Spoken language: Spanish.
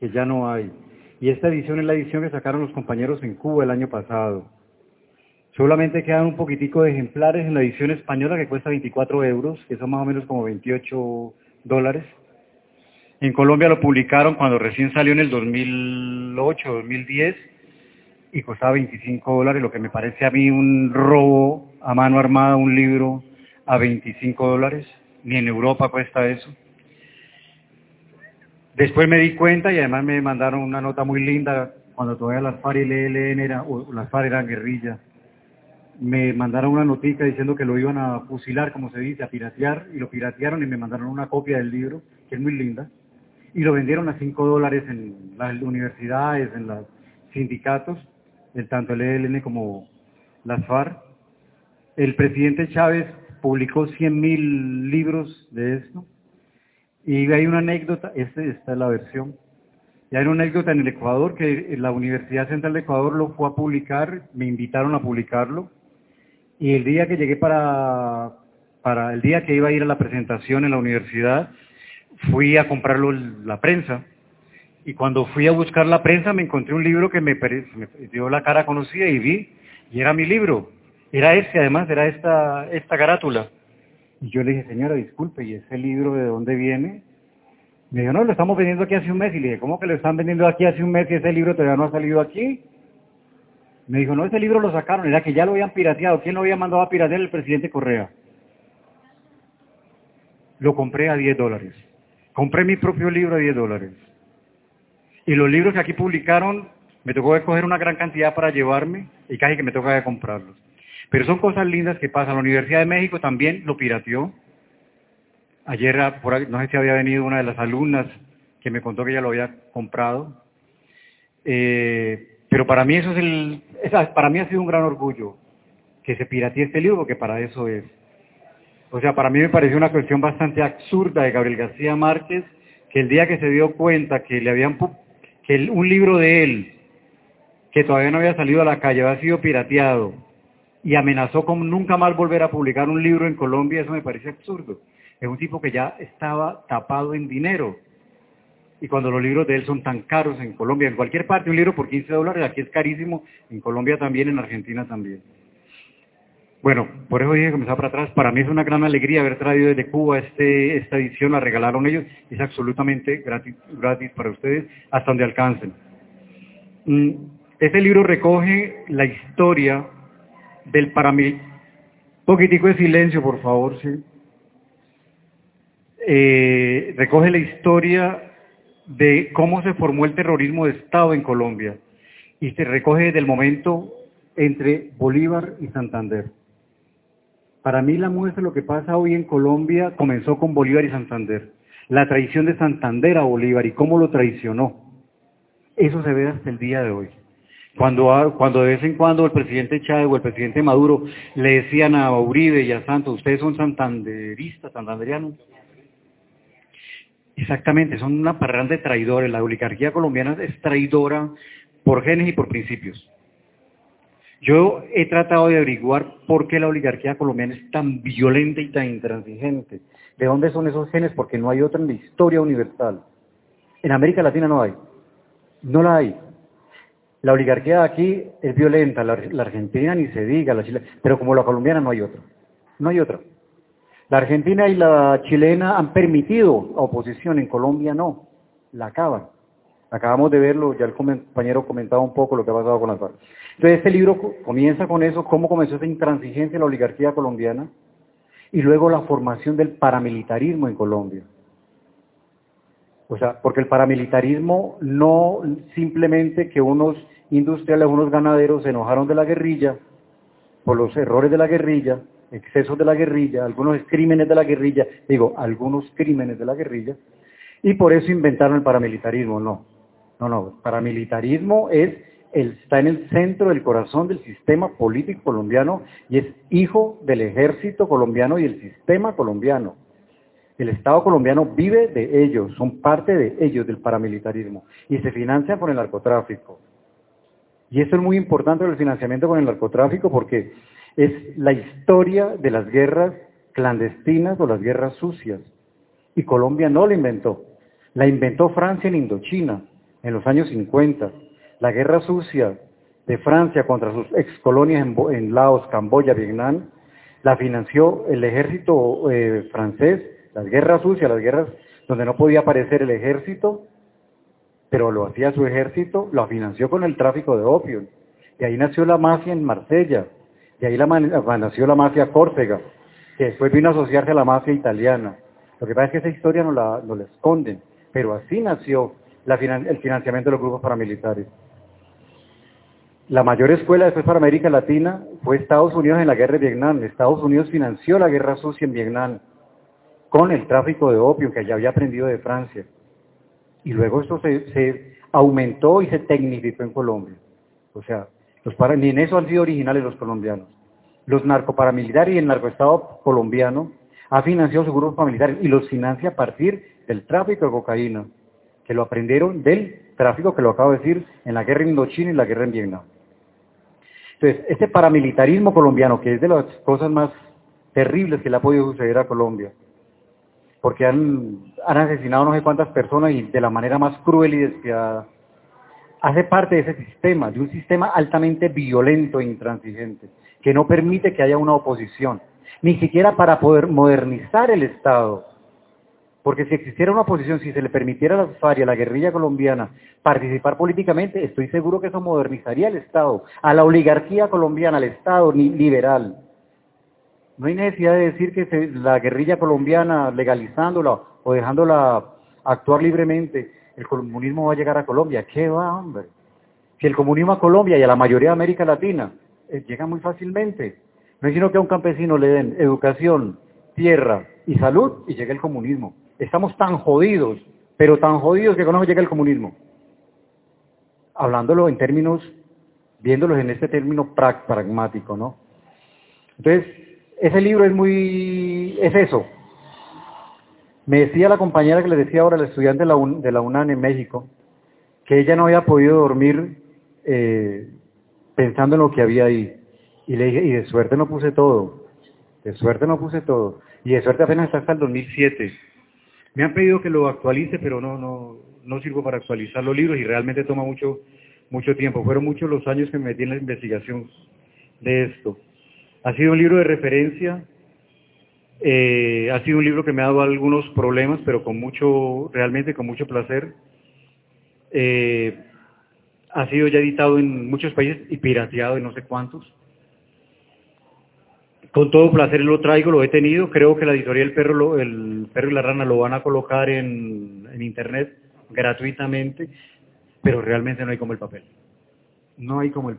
que ya no hay. Y esta edición es la edición que sacaron los compañeros en Cuba el año pasado. Solamente quedan un poquitico de ejemplares en la edición española que cuesta 24 euros, que son más o menos como 28 dólares. En Colombia lo publicaron cuando recién salió en el 2008, 2010, y costaba 25 dólares, lo que me parece a mí un robo a mano armada, un libro a 25 dólares. Ni en Europa cuesta eso. Después me di cuenta y además me mandaron una nota muy linda cuando todavía las FARC y el ELN o las FARC eran guerrilla. Me mandaron una notica diciendo que lo iban a fusilar, como se dice, a piratear, y lo piratearon y me mandaron una copia del libro, que es muy linda, y lo vendieron a 5 dólares en las universidades, en los sindicatos, tanto el ELN como las FARC. El presidente Chávez publicó 100.000 libros de esto, y hay una anécdota, esta es la versión, y hay una anécdota en el Ecuador, que la Universidad Central de Ecuador lo fue a publicar, me invitaron a publicarlo, y el día que llegué para el día que iba a ir a la presentación en la universidad, fui a comprarlo la prensa, y cuando fui a buscar la prensa me encontré un libro que me dio la cara conocida y vi, y era mi libro, era además, era esta carátula. Y yo le dije, señora, disculpe, ¿y ese libro de dónde viene? Me dijo, no, lo estamos vendiendo aquí hace un mes. Y le dije, ¿cómo que lo están vendiendo aquí hace un mes y ese libro todavía no ha salido aquí? Me dijo, no, ese libro lo sacaron, era que ya lo habían pirateado. ¿Quién lo había mandado a piratear? El presidente Correa. Lo compré a 10 dólares. Compré mi propio libro a 10 dólares. Y los libros que aquí publicaron, me tocó escoger una gran cantidad para llevarme y casi que me toca de comprarlos. Pero son cosas lindas que pasan. La Universidad de México también lo pirateó. Ayer, no sé si había venido una de las alumnas que me contó que ella lo había comprado. Pero para mí para mí ha sido un gran orgullo que se piratee este libro, porque para eso es. O sea, para mí me pareció una cuestión bastante absurda de Gabriel García Márquez, que el día que se dio cuenta que un libro de él, que todavía no había salido a la calle, había sido pirateado, y amenazó con nunca más volver a publicar un libro en Colombia, eso me parece absurdo. Es un tipo que ya estaba tapado en dinero. Y cuando los libros de él son tan caros en Colombia, en cualquier parte, un libro por 15 dólares, aquí es carísimo, en Colombia también, en Argentina también. Bueno, por eso dije que comenzaba para atrás. Para mí es una gran alegría haber traído desde Cuba esta edición, la regalaron ellos, es absolutamente gratis para ustedes, hasta donde alcancen. Este libro recoge la historia del paramilitar. Poquitico de silencio, por favor, sí. Recoge la historia de cómo se formó el terrorismo de Estado en Colombia y se recoge desde el momento entre Bolívar y Santander. Para mí la muestra de lo que pasa hoy en Colombia comenzó con Bolívar y Santander. La traición de Santander a Bolívar y cómo lo traicionó. Eso se ve hasta el día de hoy. Cuando de vez en cuando el presidente Chávez o el presidente Maduro le decían a Uribe y a Santos, ustedes son santanderistas, santanderianos. Exactamente, son una parranda de traidores. La oligarquía colombiana es traidora por genes y por principios. Yo he tratado de averiguar por qué la oligarquía colombiana es tan violenta y tan intransigente. ¿De dónde son esos genes? Porque no hay otra en la historia universal. En América Latina no hay. No la hay. La oligarquía de aquí es violenta, la argentina ni se diga, la chilena, pero como la colombiana no hay otra. No hay otra. La argentina y la chilena han permitido oposición, en Colombia no, la acaban. Acabamos de verlo, ya el compañero comentaba un poco lo que ha pasado con las FARC. Entonces este libro comienza con eso, cómo comenzó esa intransigencia en la oligarquía colombiana, y luego la formación del paramilitarismo en Colombia. O sea, porque el paramilitarismo no simplemente que unos industriales, unos ganaderos se enojaron de la guerrilla, por los errores de la guerrilla, excesos de la guerrilla, algunos crímenes de la guerrilla, algunos crímenes de la guerrilla, y por eso inventaron el paramilitarismo. No, el paramilitarismo está en el centro del corazón del sistema político colombiano y es hijo del ejército colombiano y el sistema colombiano. El Estado colombiano vive de ellos, son parte de ellos, del paramilitarismo, y se financian con el narcotráfico. Y esto es muy importante, el financiamiento con el narcotráfico, porque es la historia de las guerras clandestinas o las guerras sucias. Y Colombia no la inventó. La inventó Francia en Indochina, en los años 50. La guerra sucia de Francia contra sus excolonias en Laos, Camboya, Vietnam, la financió el ejército francés, las guerras sucias, las guerras donde no podía aparecer el ejército, pero lo hacía su ejército, lo financió con el tráfico de opio. De ahí nació la mafia en Marsella, de ahí nació la mafia Córcega, que después vino a asociarse a la mafia italiana. Lo que pasa es que esa historia no la esconden, pero así nació el financiamiento de los grupos paramilitares. La mayor escuela después para América Latina fue Estados Unidos en la guerra de Vietnam. Estados Unidos financió la guerra sucia en Vietnam con el tráfico de opio que ya había aprendido de Francia. Y luego esto se aumentó y se tecnificó en Colombia. O sea, ni en eso han sido originales los colombianos. Los narcoparamilitares y el narcoestado colombiano ha financiado sus grupos paramilitares y los financia a partir del tráfico de cocaína, que lo aprendieron del tráfico que lo acabo de decir en la guerra Indochina y la guerra en Vietnam. Entonces, este paramilitarismo colombiano, que es de las cosas más terribles que le ha podido suceder a Colombia, porque han asesinado no sé cuántas personas y de la manera más cruel y despiadada, hace parte de ese sistema, de un sistema altamente violento e intransigente, que no permite que haya una oposición, ni siquiera para poder modernizar el Estado. Porque si existiera una oposición, si se le permitiera a las FARC y a la guerrilla colombiana participar políticamente, estoy seguro que eso modernizaría el Estado, a la oligarquía colombiana, al Estado liberal. No hay necesidad de decir que la guerrilla colombiana, legalizándola o dejándola actuar libremente, el comunismo va a llegar a Colombia. ¿Qué va, hombre? Si el comunismo a Colombia y a la mayoría de América Latina llega muy fácilmente. No es sino que a un campesino le den educación, tierra y salud y llega el comunismo. Estamos tan jodidos, pero tan jodidos que con eso llega el comunismo. Hablándolo en términos, viéndolos en este término pragmático, ¿no? Entonces, ese libro es eso. Me decía la compañera que le decía ahora, la estudiante de la UNAM en México, que ella no había podido dormir pensando en lo que había ahí. Y le dije, y de suerte no puse todo. De suerte no puse todo. Y de suerte apenas está hasta el 2007. Me han pedido que lo actualice, pero no sirvo para actualizar los libros y realmente toma mucho tiempo. Fueron muchos los años que me metí en la investigación de esto. Ha sido un libro de referencia, ha sido un libro que me ha dado algunos problemas, pero realmente con mucho placer. Ha sido ya editado en muchos países y pirateado en no sé cuántos. Con todo placer lo traigo, lo he tenido. Creo que la editorial El Perro y la Rana lo van a colocar en internet gratuitamente, pero realmente no hay como el papel. No hay como el papel.